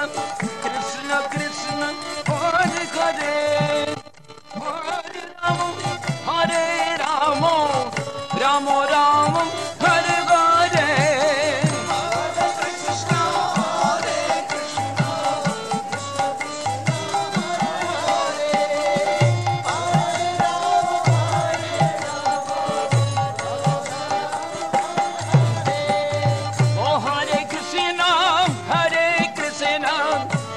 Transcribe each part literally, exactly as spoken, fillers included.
Krishna Krishna Hare Hare Hare Rama Hare Rama Rama Rama Hare Hare Oh Hare Krishna Hare Krishna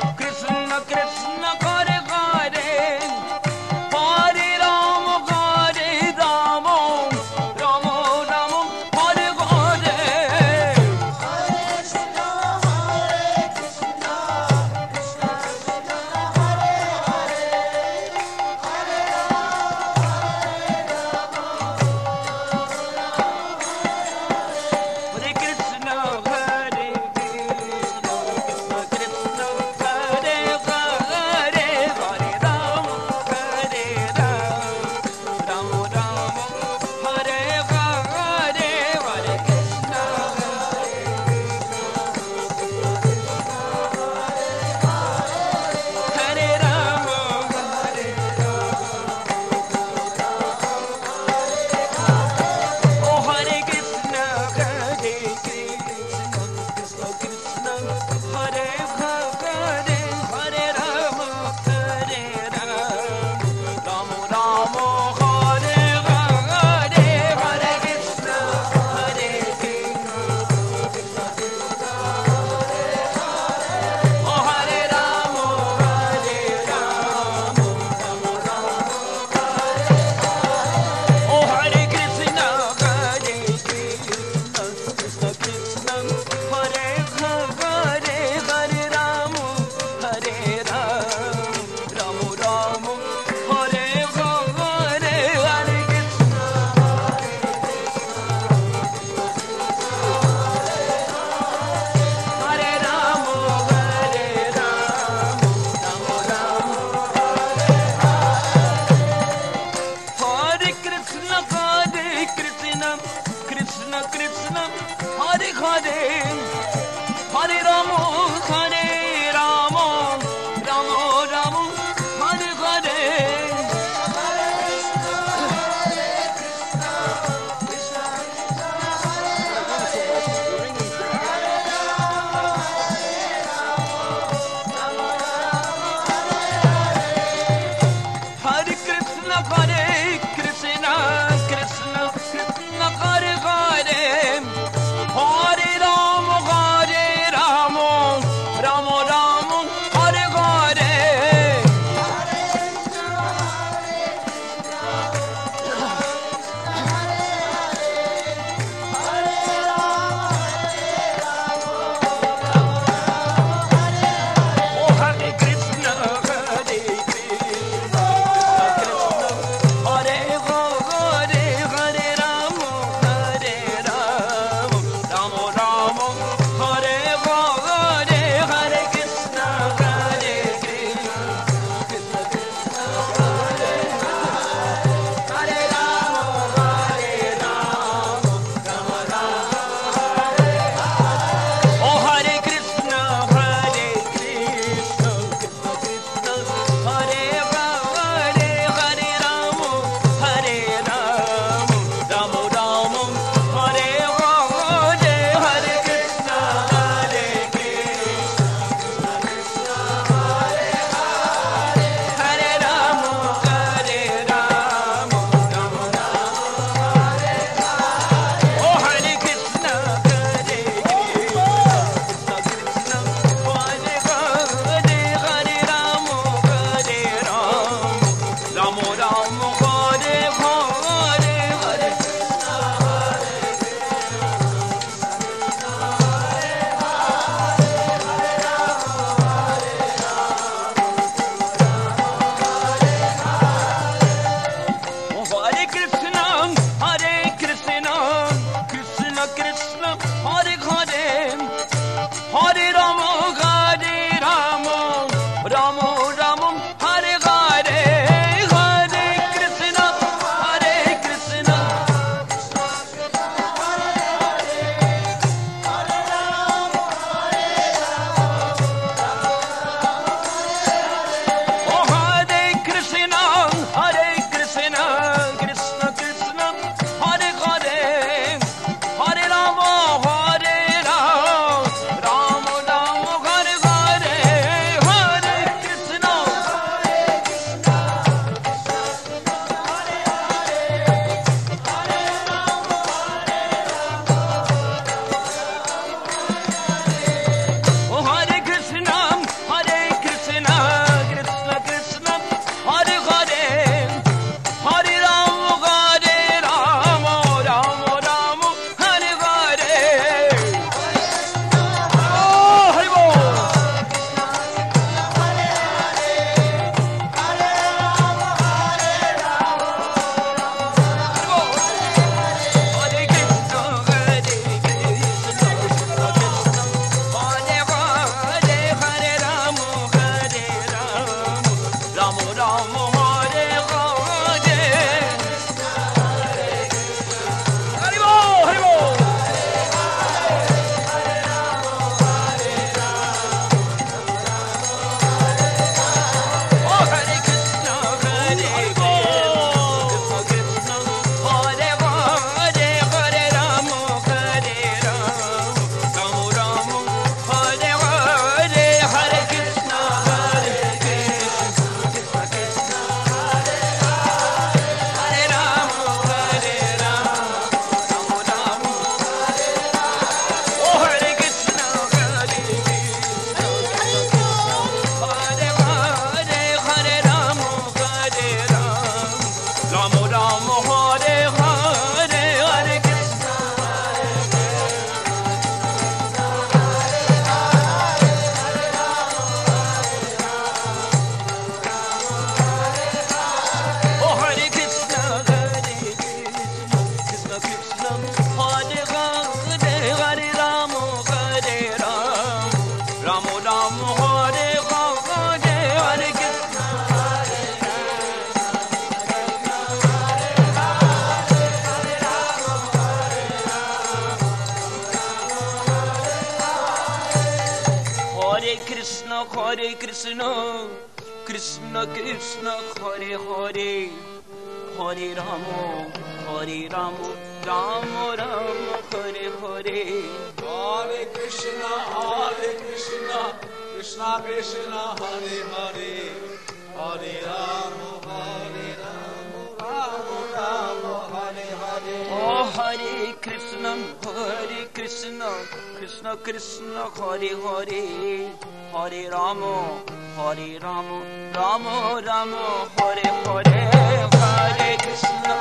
Hare Krishna, Hare Krishna, Krishna Krishna, Hare Hare, Hare Rama, Hare Rama, Rama Rama, Hare Hare. Hare Krishna, Hare Krishna, Krishna Krishna, Hare Hare, Hare Rama, Hare Rama, Rama Rama, Hare Hare. Oh, Hare Krishna, Hare Krishna, Krishna Krishna, Hare Hare, Hare Rama, Hare Rama, Rama Rama, Hare Hare. Hare Krishna,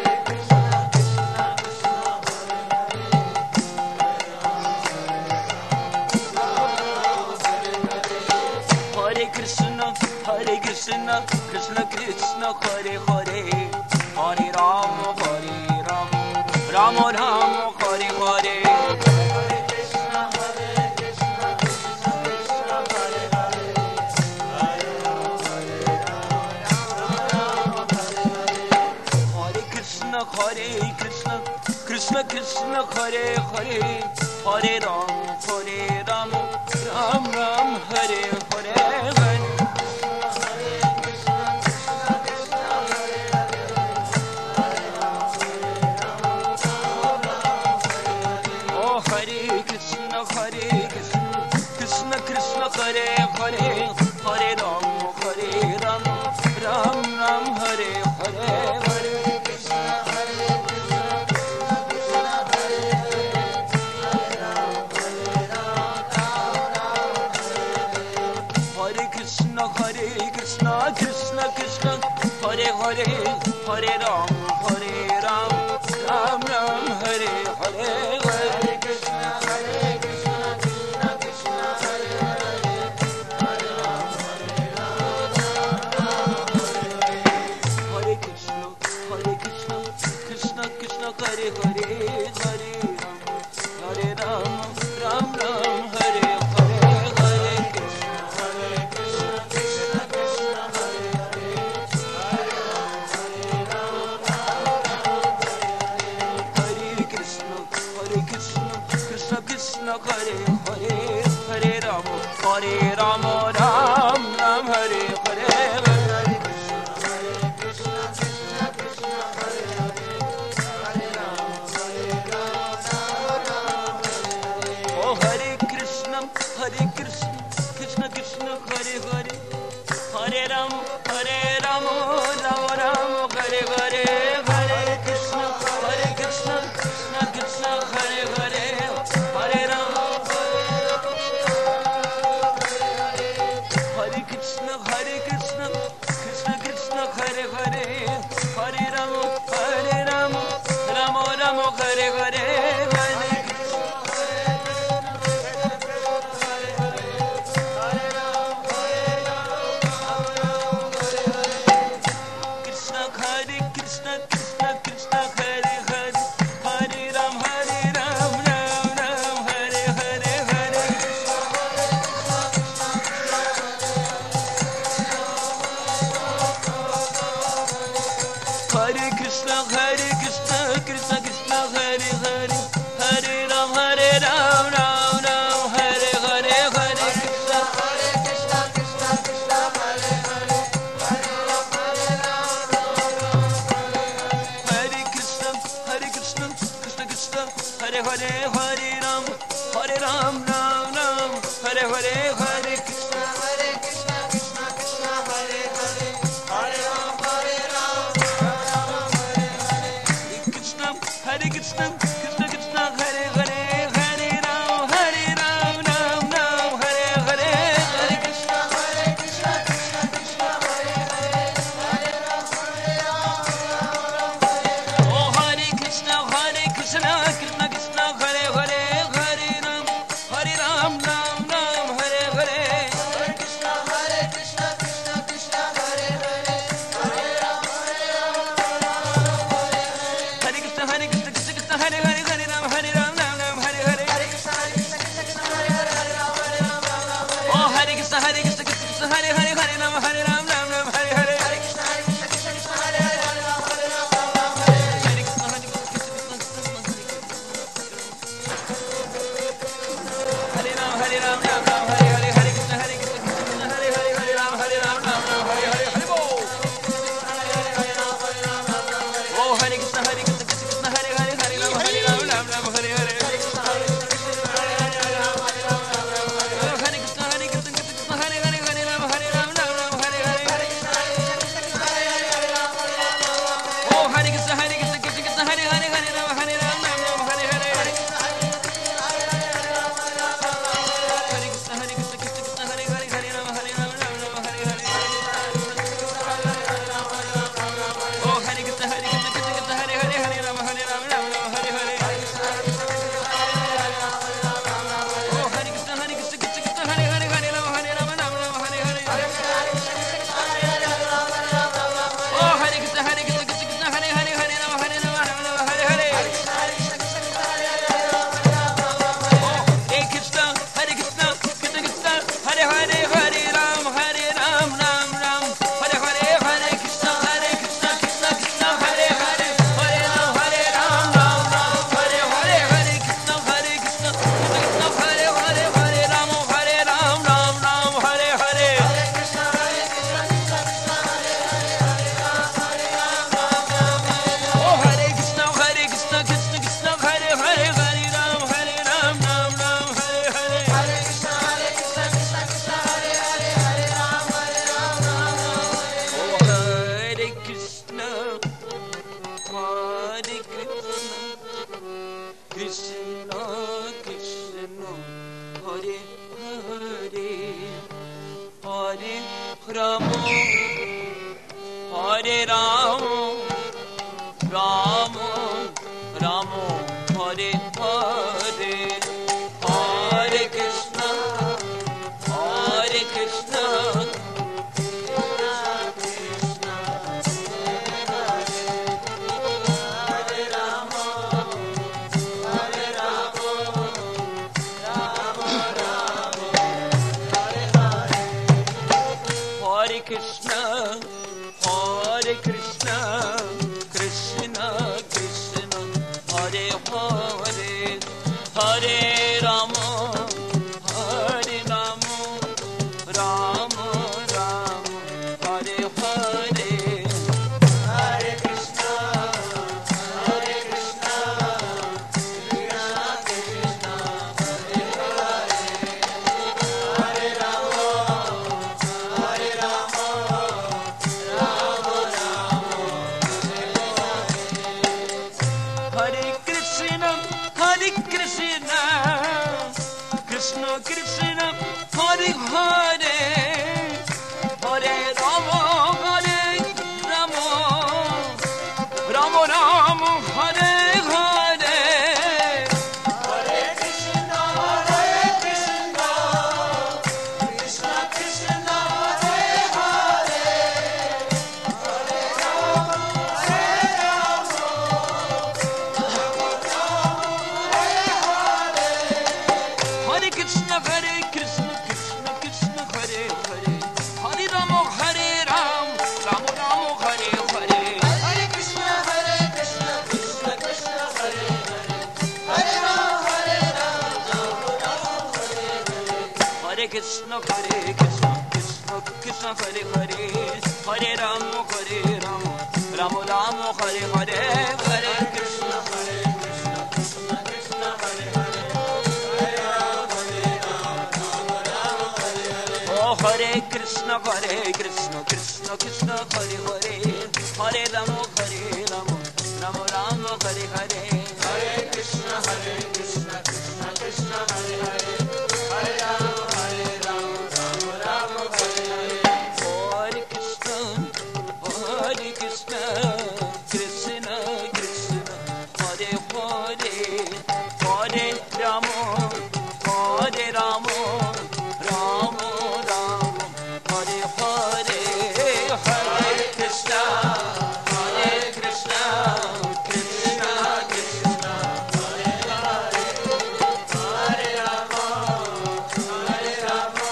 Hare Krishna, Hare Krishna, Krishna Krishna, Hare Hare, Hare Rama, Hare Rama, Rama Rama, Hare Hare. Hare Krishna, Hare Krishna, Krishna Krishna, Hare Hare, Hare Rama, Hare Rama, Ram Ram, Hare Hare. Oh, Hare Krishna, Hare Krishna, Krishna Krishna, Hare Hare, Hare Rama, Hare Rama, Ram Ram, Hare Hare. Hare Krishna, Hare Krishna, Krishna Krishna, Hare Hare, Hare Ram, Hare Ram, Ram Ram, Hare Hare. Hare Krishna, Hare Krishna, Krishna Krishna, Hare Hare, Hare Ram, Hare Ram, Ram Ram, Hare Hare. Hare Krishna, Hare Krishna, Krishna Krishna, Hare Hare, Hare Ram, Hare Ram, Ram Ram, Hare Hare. Hare Krishna, Hare Krishna, Krishna Krishna, Hare Hare, Hare Ram, Hare Ram, Ram Ram, Hare Hare. Hare Krishna, Hare Krishna, Krishna Krishna, Hare Hare, Hare Ram, Hare Ram, Ram Ram, Hare Hare. Hare Krishna, Hare Krishna, Krishna Krishna, Hare Hare, Hare Ram, Hare Ram, Ram Ram, Hare Hare. Oh, Hare Krishna, Hare Krishna, Krishna Krishna, Hare Hare, Hare Ram, Hare Ram, Ram Ram, Hare Hare. Hare Krishna, Hare Krishna, Krishna Krishna, Hare Hare, Hare Ram, Hare Ram, Hare Krishna, Hare Krishna, Krishna Krishna, Hare Hare, Hare Ram, Hare Ram, Ram Ram, Hare Hare. Hare Krishna, Krishna, Hare Krishna, Krishna Krishna, Hare Hare, Hare Ram, Hare Ram, Ram Ram, Hare Hare. Hare Hare Krishna, Hare Krishna, Krishna Krishna, Hare Hare, Hare Ram, Hare Ram, Ram Ram, Hare Hare. Hare Krishna, Hare Krishna, Krishna Krishna, Hare Hare, Hare Ram, Hare Ram, Ram Ram, Hare Hare. Hare Krishna, Hare Krishna, Krishna Krishna, Hare Hare, Hare Ram, Hare Ram, Ram Ram, Hare Hare. Hare Krishna, Hare Krishna, Krishna Krishna, Hare Hare, Hare Ram, Hare Ram, Ram Ram, Hare Hare. Hare Krishna, Hare Krishna, Krishna Krishna, Hare Hare, Hare Ram, Hare Ram, Ram Ram, Hare Hare. Hare Krishna, Hare Krishna, Krishna Krishna, Hare Hare, Hare Ram, Hare Ram, Ram Ram, Hare Hare. Oh, Hare Krishna, Hare Krishna, Krishna Krishna, Hare Hare, Hare Ram, Hare Ram, Ram Ram, Hare Hare. Hare Krishna, Hare Krishna, Krishna Krishna, Hare Hare, Hare Ram, Hare Ram, Ram Ram, Hare Hare. Hare Krishna, Hare Krishna, Krishna Krishna, Hare Hare, Hare Ram, Hare Ram, Ram Ram, Hare Hare. Hare Krishna, Hare Krishna, Krishna Krishna, Hare Hare, Hare Ram, Hare Ram, Ram Ram, Hare Hare. Oh, Hare Krishna, Hare Krishna, Krishna Krishna, Hare Hare, Hare Ram, Hare Ram, Ram Ram, Hare Hare. Hare Krishna, Hare Krishna, Krishna Krishna, Hare Hare, Hare Ram, Hare Ram, Ram Ram, Hare Hare. Hare Krishna, Hare Krishna, Krishna Krishna, Hare Ram, Hare Ram, Ram Ram, Hare Hare. Hare Rama, Hare Rama, Rama, Rama, Hare Hare, Hare Krishna, Hare Krishna, Krishna, Hare Krishna, Krishna Krishna, Hare Hare, Hare Rama, Hare Rama, Rama Rama, Hare Hare, Hare Krishna, Hare Krishna, Krishna Krishna, Hare Hare, Hare Rama, Hare Rama. Krishna Krishna, Hare Hare, Hare Rama, Hare Rama, Rama Rama, Hare Hare, Hare Krishna, Hare Krishna, Krishna Krishna, Hare Hare, Hare Rama, Hare Rama, Rama Rama, Hare Hare. Hare Krishna, Hare Krishna, Krishna Krishna, Hare Hare, Hare Rama, Hare Ram, Rama Rama, Hare Hare. Hare Krishna, Hare Krishna, Krishna Krishna, Hare Hare, Hare Rama, Hare Ram, Rama Rama, Hare Hare. Hare Krishna, Hare Krishna, Krishna Krishna, Hare Hare, Hare Rama, Hare Rama, Rama Rama, Hare Hare. Hare Krishna, Hare Krishna, Krishna Krishna, Hare Hare. Hare Krishna, Hare Krishna, Krishna Krishna, Hare Hare, Hare Rama, Hare Rama, Rama Rama, Hare Hare. Hare Krishna, Hare Krishna, Krishna Krishna, Hare Hare, Hare Rama, Hare Rama, Rama Rama, Hare Hare. Hare Krishna, Hare Krishna, Krishna Krishna, Hare Hare, Hare Rama, Hare Rama, Rama Rama, Hare Hare, Hare Krishna, Hare Krishna, Krishna Krishna, Hare Hare, Hare Rama, Hare Rama,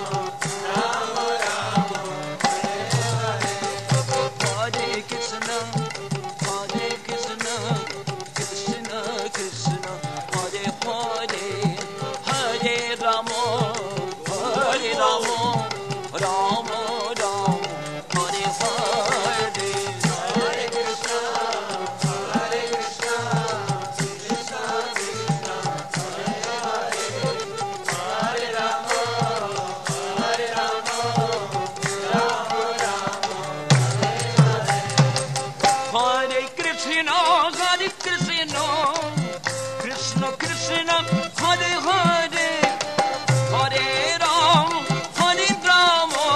Rama Rama, Hare Hare. Hare Krishna, Hare Krishna, Krishna Krishna, Hare Hare, Hare Rama, Hare Rama, Rama Rama, Hare Hare. Hare Krishna, Hare Krishna, Krishna Krishna, Hare Hare, Hare Rama, Hare Rama, Rama Rama, Hare Hare. Hare Krishna, Hare Krishna, Krishna Krishna, Hare Hare, Hare Rama, Hare Rama,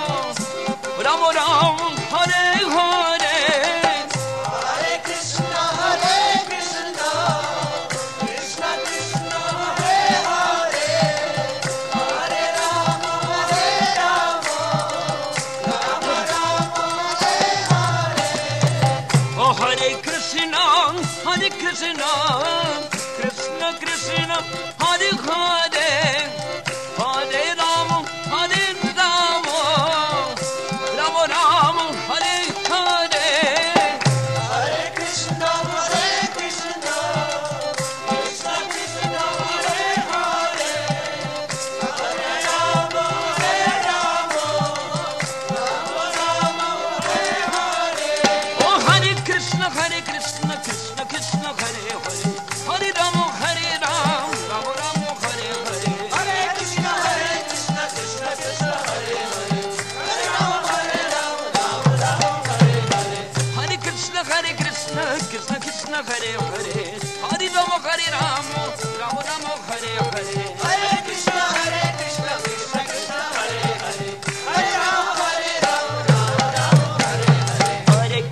Rama Rama, Hare Hare. Hare Krishna, Hare Krishna, Krishna Krishna, Hare Hare, Hare Rama, Hare Rama, Rama Rama, Hare Hare. Oh, Hare Krishna, Hare Krishna, Krishna Krishna, Hare Hare, Hare Rama, Hare Rama, Rama Rama, Hare Hare. Hare Krishna, Hare Krishna, Krishna Krishna, Hare Hare, Hare Rama, Hare Rama, Rama Rama, Hare Hare. Oh, Hare Krishna, Hare Krishna, Krishna Krishna, Hare Hare, Hare Rama, Hare Rama, Rama Rama.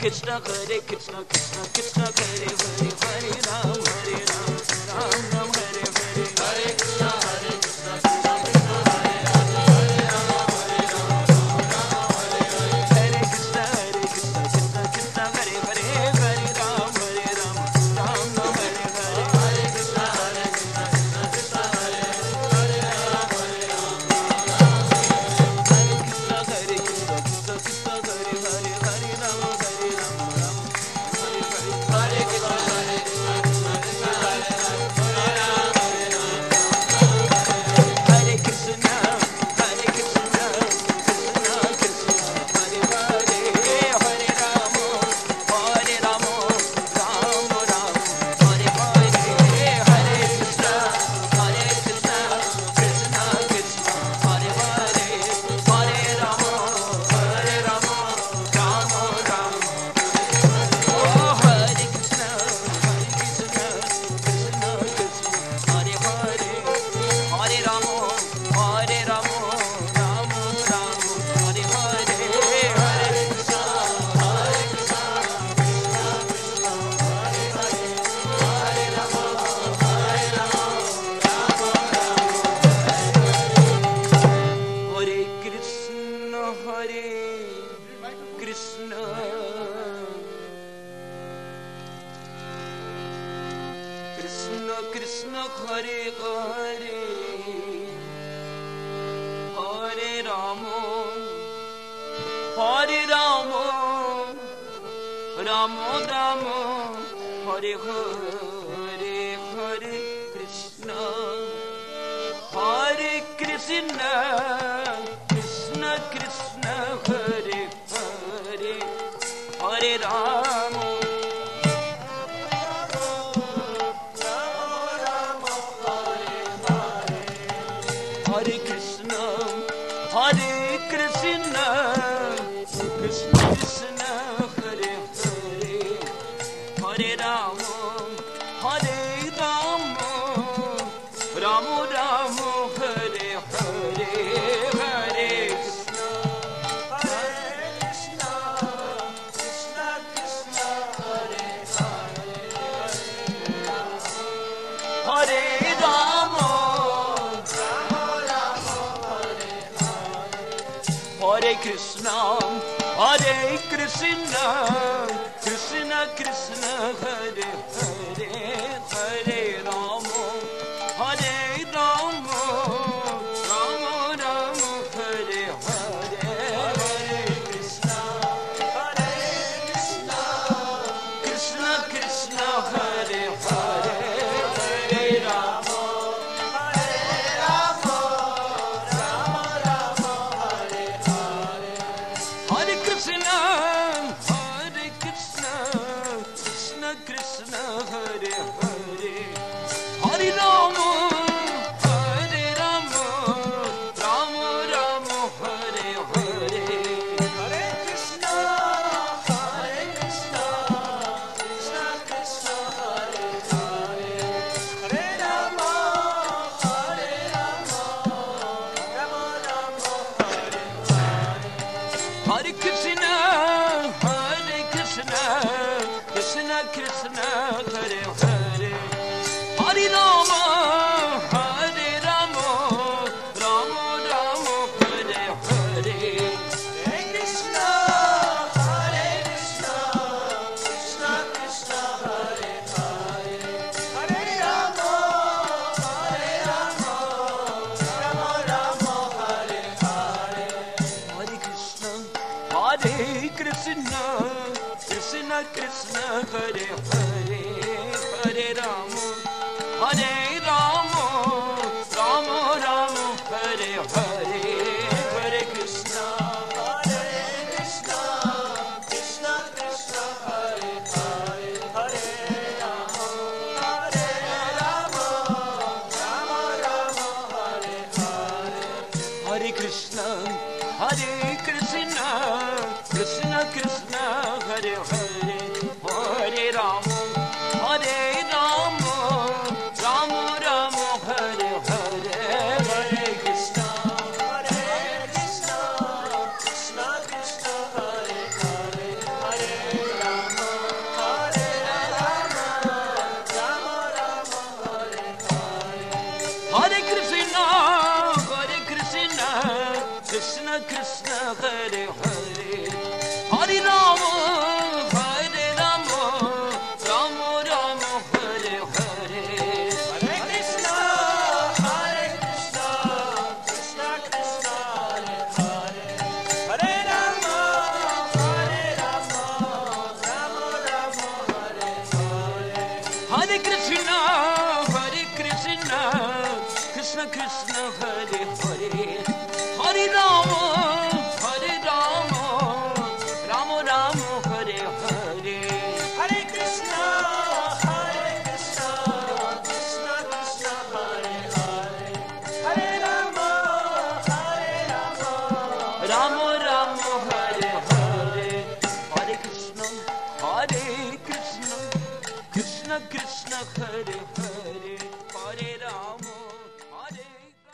Krishna, Hare Krishna, Krishna Krishna, Hare Hare, Hare Ram, Hare Ram, Ram Ram, Hare Hare, Hare Krishna, Hare Krishna, Krishna Krishna, Hare Hare, Hare Ram, Hare Ram, Hare Krishna, Hare Krishna, Krishna Krishna, Hare Hare, Hare Ram, Hare Ram, Ram Ram, Hare Hare, Hare Krishna, Hare Krishna, Krishna Krishna, Hare Hare, Hare Ram, Hare Ram, Hare Krishna, Hare Krishna, Krishna Krishna, Hare Hare, Hare Ram, Hare Ram, Ram Hare Hare, Hare Krishna, Hare Krishna, Krishna Krishna, Hare Hare, Hare Ram, Hare Ram, Hare Krishna, Hare Krishna, Krishna Krishna, Hare Hare, Hare Ram, Hare Ram, Ram Ram, Hare Hare, Hare Krishna, Hare Krishna, Krishna Krishna, Hare Hare, Hare Ram, Hare Ram, Ram Ram, Oh Hare Krishna, Hare Krishna, Krishna Krishna, Hare Hare, Hare Ram, Hare Ram, Ram Ram, Hare Hare, Hare Krishna, Hare Krishna, Krishna Krishna, Hare Hare, Hare Ram, Hare Ram, Ram Ram, Hare Krishna, Hare Krishna, Krishna Krishna, Hare Hare, Hare Rama, Hare Rama, Rama Rama, Hare Hare, Hare Krishna, Hare Krishna, Krishna Krishna, Hare Hare, Hare Rama, Hare Krishna, Hare Krishna, Krishna Krishna, Hare Hare, Hare Rama, Hare Rama, Rama Rama, Hare Hare, Hare Krishna, Hare Krishna, Krishna Krishna, Hare Hare, Hare Rama, Hare Krishna, Hare Krishna, Krishna Krishna, Hare Hare, Hare Rama, Hare Rama, Rama Rama, Hare Hare, Hare Krishna, Hare Krishna, Krishna Krishna, Hare Hare, Hare Rama, Hare Rama, Rama Rama, Hare Hare, Hare Krishna, Hare Krishna, Krishna Krishna, Hare Hare, Hare Rama, Hare Rama, Rama Rama, Hare Hare, Hare Krishna, Hare Krishna, Krishna Krishna, Hare Hare, Hare Rama, Hare Rama, Rama Rama, Hare Hare, Hare Krishna, Hare Krishna, Krishna Krishna, Hare Hare, Hare Rama, Hare Rama, Rama Rama, Hare Hare, Hare Krishna, Hare Krishna, Krishna Krishna, Hare Hare, Hare Rama, Hare Rama, Rama Rama, Hare Hare, Hare Krishna, Hare Krishna, Krishna Krishna, Hare Hare, Hare Rama, Hare Rama, Rama Rama, Hare Hare, Hare Krishna, Hare Krishna, Krishna Krishna, Hare Hare, Hare Rama, Hare Rama, Rama Rama, Hare Hare, Hare Krishna, Hare Krishna, Krishna Krishna, Hare Hare, Hare Rama, Hare Rama, Rama Rama, Hare Hare, Hare Krishna, Hare Krishna, Krishna Krishna, Hare Hare, Hare Krishna Krishna Hare Hare Hare Rama Hare Rama Rama Rama Hare Hare Hare Krishna, Hare Krishna, Krishna Krishna, Hare Hare, Hare Rama, Hare Rama, Rama Rama, Hare Hare. Hare Krishna Hare Krishna Krishna Krishna Hare Hare Hare Rama Hare Rama Rama Rama Hare Hare Hare Krishna, Hare Krishna, Krishna Krishna, Hare Hare, Hare Rama, Hare Rama, Rama Rama Hare Hare Hare Krishna Hare Krishna Krishna Krishna Hare Hare Hare Rama Hare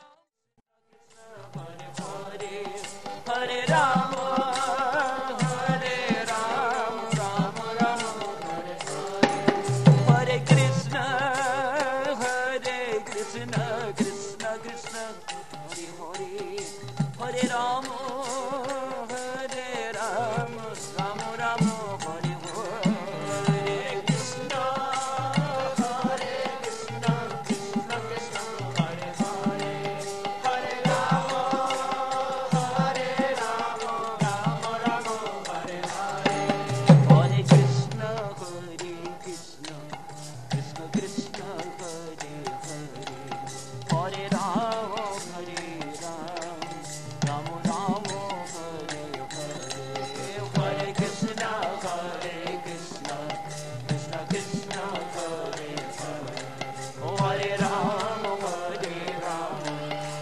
Rama Hare Hare Rama Hare Rama Rama Rama Hare Hare Hare Krishna Hare Krishna Krishna Krishna Hare Hare Hare Rama Hare Rama Rama Rama Hare Hare Krishna, Hare Krishna, Krishna Krishna, Hare Hare, Hare Rama, Hare Rama, Rama Rama, Hare Hare. Hare Krishna Hare Krishna Krishna Krishna Hare Hare Hare Rama Hare Rama Rama Rama Hare Hare Hare Krishna Hare Krishna Krishna Krishna Hare Hare Hare Rama Hare Rama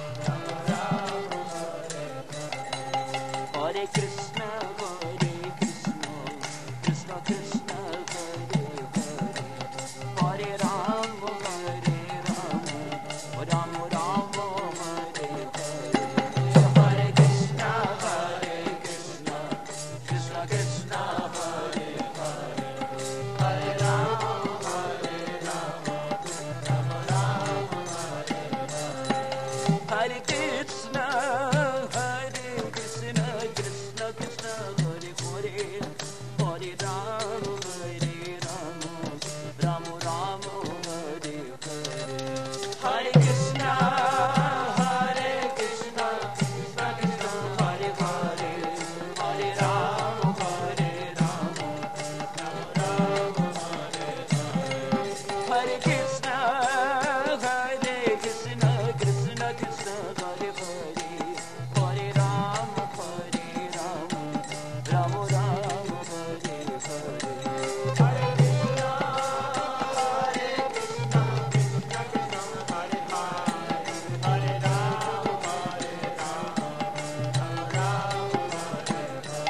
Hare Krishna Hare Krishna Krishna Krishna Hare Hare Hare Rama Hare Rama Rama Rama Hare Hare Hare Krishna Hare Krishna Krishna Krishna Hare Hare Hare Rama Hare Rama Rama Rama Hare Hare Krishna Hare Krishna Krishna Krishna Hare Hare Hare Rama Hare Rama Rama Rama Hare Hare Hare Krishna Hare Krishna Krishna Krishna Hare Hare Hare Rama Hare Rama Rama Rama Hare Hare Hare Krishna Hare Krishna Krishna Krishna Hare Hare Hare Rama Hare Rama Rama Rama Hare Hare Hare Krishna, Hare Krishna, Krishna Krishna, Hare Hare, Hare Rama, Hare Rama, Rama Rama, Hare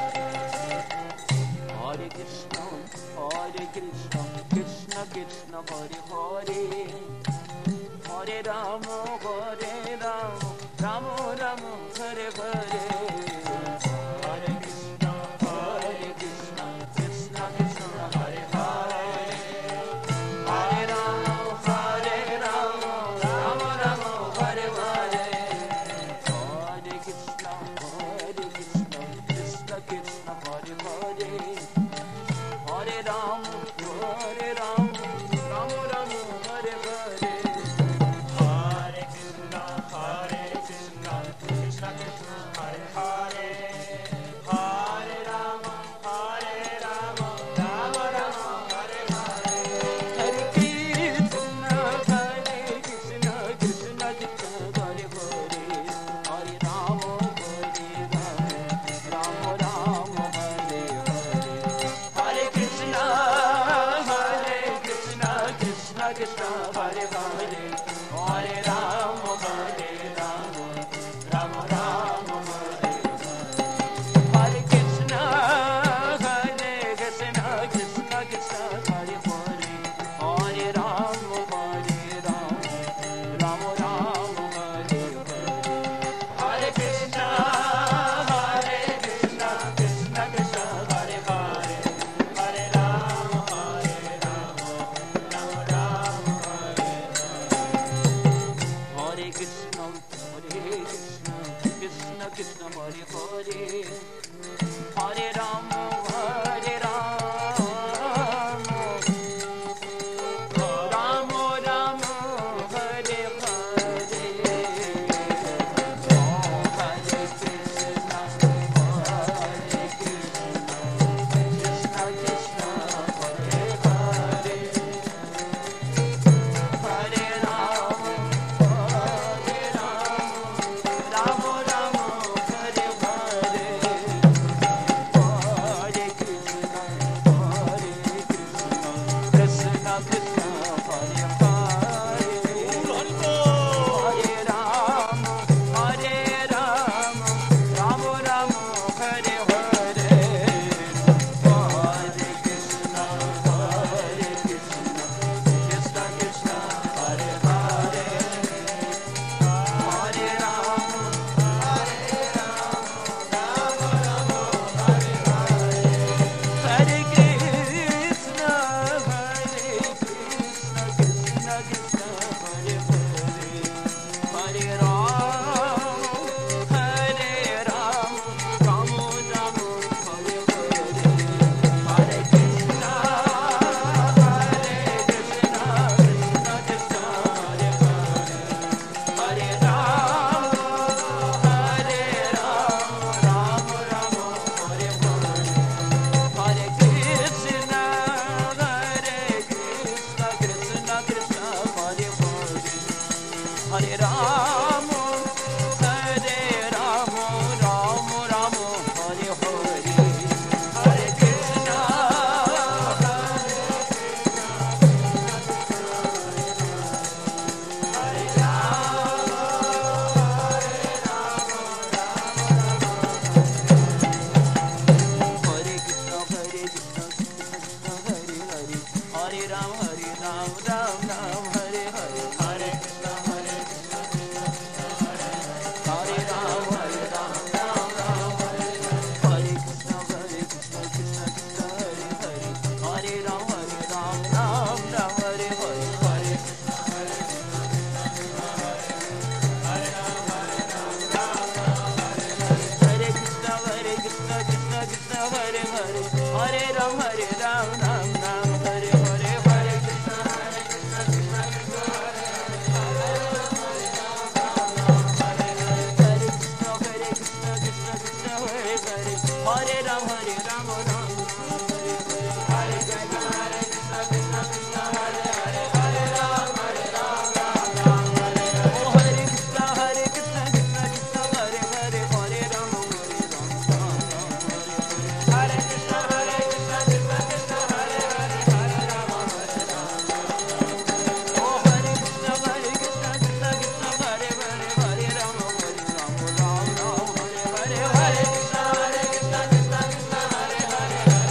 Hare. Hare Krishna Hare Krishna Krishna Krishna Hare Hare Hare Rama Hare Rama Rama Rama Hare Hare Hare Krishna Hare Krishna Krishna Krishna Hare Hare Hare Rama Hare Rama Rama Rama Hare Hare Hare Krishna Hare Krishna Krishna Krishna Hare Hare Hare Rama Hare Rama Rama Rama Hare Hare Hare Rama Hare Rama Rama Rama Hare Hare Hare Krishna Hare Krishna Krishna Hare Hare Hare Rama Hare Rama Rama Rama Hare Hare Hare Krishna Hare Krishna Krishna Krishna Hare Hare Hare Rama Hare Rama Rama Rama Hare Hare Hare Krishna Hare Krishna Krishna Krishna Hare Hare Hare Rama Hare Rama Rama Rama Hare Hare Hare Krishna Hare Krishna Krishna Krishna Hare Hare Hare Rama Hare Rama Rama Rama Hare Hare Hare Krishna Hare Krishna Krishna Krishna Hare Hare Hare Rama Hare Rama Rama Rama Hare Hare Hare Krishna Hare Krishna Krishna Krishna Hare Hare Hare Rama Hare Rama Rama Rama Hare Hare Hare Krishna Hare Krishna Hare Krishna Krishna Hare Hare Hare Ram Hare Ram Ram Ram Hare Hare Hare Krishna Hare Krishna Hare Ram Hare Ram Ram Ram Hare Hare Krishna Hare Krishna Krishna Krishna Hare Hare Hare Ram Hare Ram Ram Ram Hare Hare Hare Hare Krishna Hare Krishna Krishna Krishna Hare Hare Hare Ram Hare Ram Ram Ram Hare Hare Hare Krishna Hare Krishna Krishna Krishna Hare Hare Hare Krishna Hare Krishna Krishna Krishna Hare Hare Hare Ram Hare Ram Ram Hare Hare Hare Krishna Hare Krishna Krishna Krishna Hare Hare Hare Ram Hare Ram Ram Ram Hare Hare Oh Hare Krishna Hare Krishna Krishna Krishna Hare Hare Hare Ram Hare Ram Ram Ram Hare Hare Hare Krishna Hare Krishna Krishna Krishna Hare Hare Hare Ram Hare Ram Oh Hare Krishna Hare Krishna Krishna Krishna Hare Hare Hare Ram Hare Ram Ram Ram Hare Hare Hare Krishna Hare Krishna Krishna Krishna Hare Hare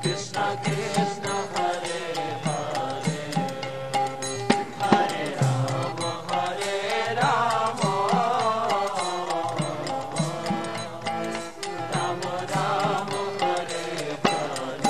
Krishna Krishna Hare Hare Hare Rama Hare Rama Rama Rama Hare Hare.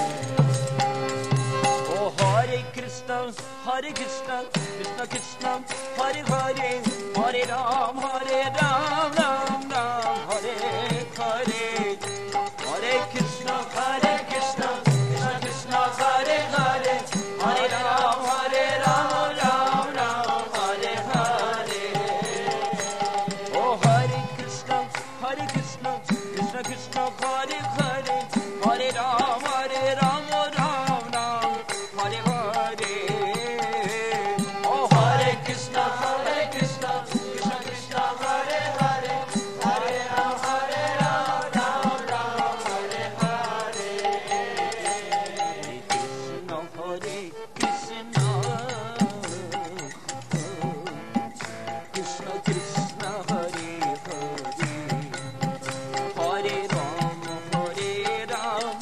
Oh Hare Krishna Hare Krishna Krishna Krishna Hare Hare Hare Ram Hare Ram Ram Ram Hare Hare. Hare Krishna Hare Krishna Krishna Krishna Hare Hare Hare Ram Hare Ram Ram Ram Hare Hare. Oh Hare Krishna Hare Krishna Krishna Krishna Hare Hare Hare Ram Hare Ram Ram Ram Hare Hare. Oh Hare Krishna Hare Krishna Krishna Krishna Hare Hare Hare Ram Hare Ram Ram Ram Hare Hare. Hare Krishna Krishna Krishna Hare Hare Hare Ram Hare Ram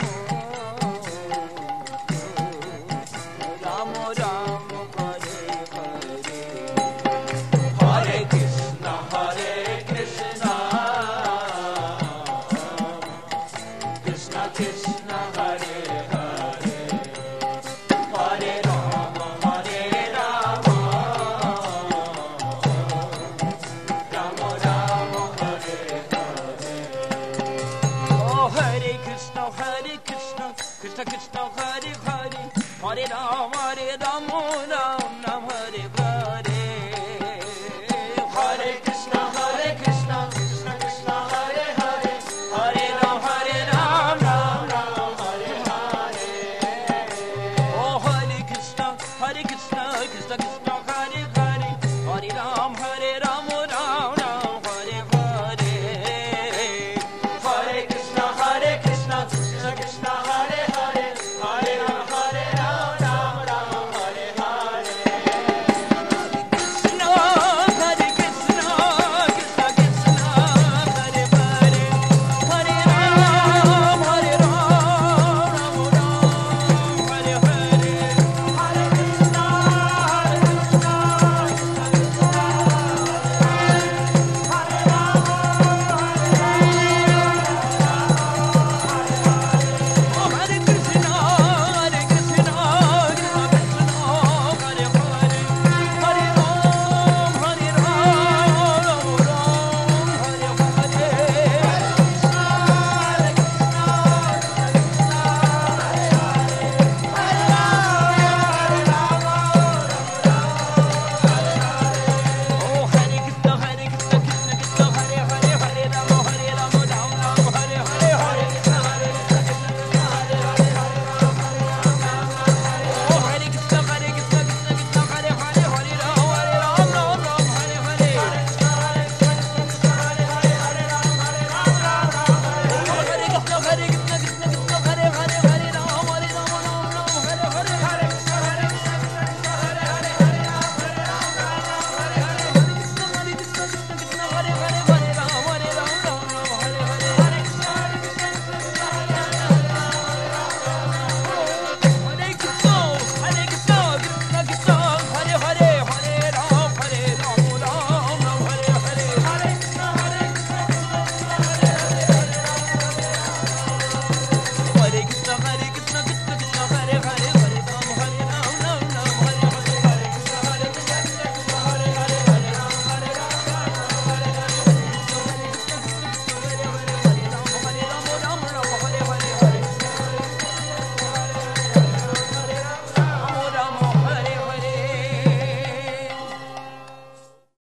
Ram Ram Hare Hare. Hare Krishna Hare Krishna Krishna Krishna Hare Hare Hare Ram Hare Ram Rama Rama Hare Hare. Oh Hare Krishna Hare Krishna Krishna Krishna Hare Hare Hare Ram Hare Ram Ram